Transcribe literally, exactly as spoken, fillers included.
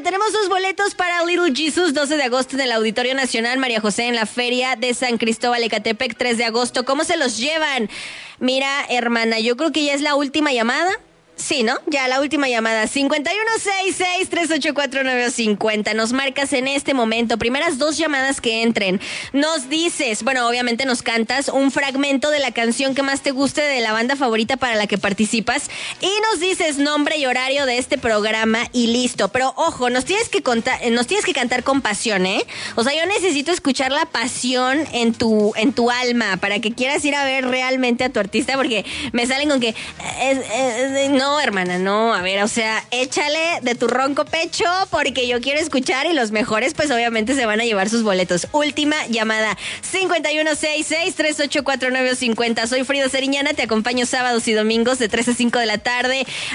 tenemos dos boletos para Little Jesus, doce de agosto en el Auditorio Nacional María José en la Feria de San Cristóbal, Ecatepec, tres de agosto. ¿Cómo se los llevan? Mira, hermana, yo creo que ya es la última llamada. Sí, ¿no? Ya la última llamada. cincuenta y uno sesenta y seis, trescientos ochenta y cuatro, nueve cincuenta. Nos marcas en este momento. Primeras dos llamadas que entren. Nos dices, bueno, obviamente nos cantas un fragmento de la canción que más te guste de la banda favorita para la que participas. Y nos dices nombre y horario de este programa y listo. Pero ojo, nos tienes que contar, nos tienes que cantar con pasión, ¿eh? O sea, yo necesito escuchar la pasión en tu, en tu alma para que quieras ir a ver realmente a tu artista, porque me salen con que es, es, no, hermana, no, a ver, o sea, échale de tu ronco pecho porque yo quiero escuchar y los mejores pues obviamente se van a llevar sus boletos. Última llamada, cincuenta y uno sesenta y seis, trescientos ochenta y cuatro, nueve cincuenta. Soy Frida Sariñana, te acompaño sábados y domingos de tres a cinco de la tarde